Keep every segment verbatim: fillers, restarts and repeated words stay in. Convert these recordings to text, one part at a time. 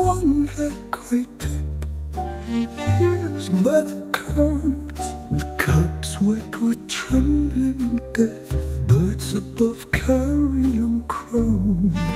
one that great tip. Here's where the currents, the cups wet with trembling death. Birds above carrion crow.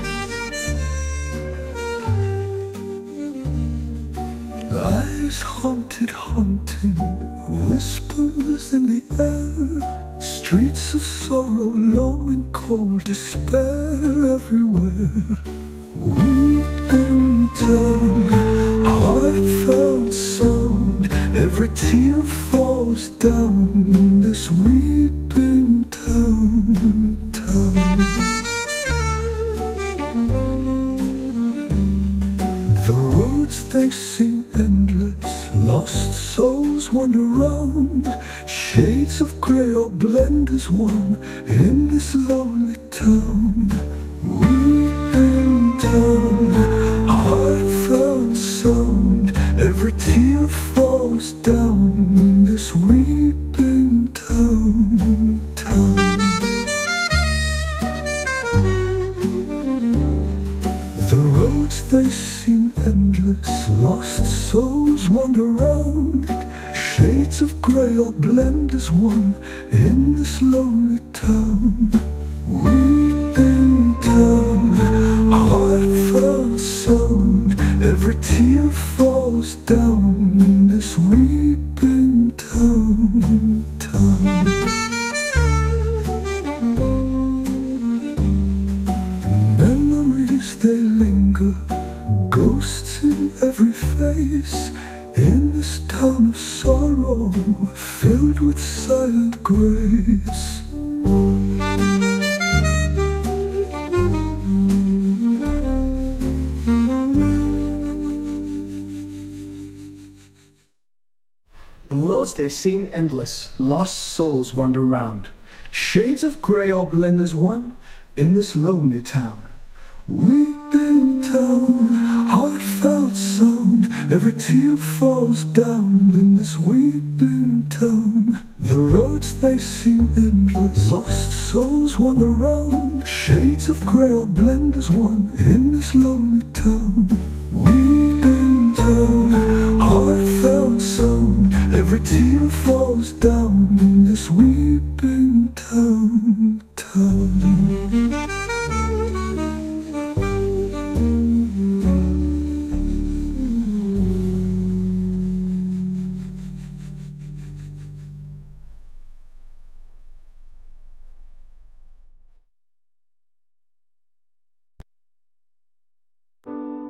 Eyes haunted, haunting, whispers in the air. Streets of sorrow, low and cold, despair everywhere. Weeping down, heartfelt sound. Every tear falls down in this weeping town, town. The roads they seem endless, lost souls wander round. Shades of grey all blend as one in this lonely town. Weeping down, heartfelt sound. Every tear falls down in this weeping town, town. The roads they seem endless, lost souls wander round. Shades of grey all blend as one in this lonely town. Weeping down, heartfelt sound. Every tear falls down in this weeping town, town. Memories they linger, ghosts in every face. In this town of sorrow, filled with silent grace. The roads they seem endless, lost souls wander round. Shades of grey all blend as one in this lonely town. Weeping town, heartfelt sound. Every tear falls down in this weeping town. The roads they seem endless, lost souls wander round. Shades of grey all blend as one in this lonely town. Weeping town, heartfelt sound. Every tear falls down in this weeping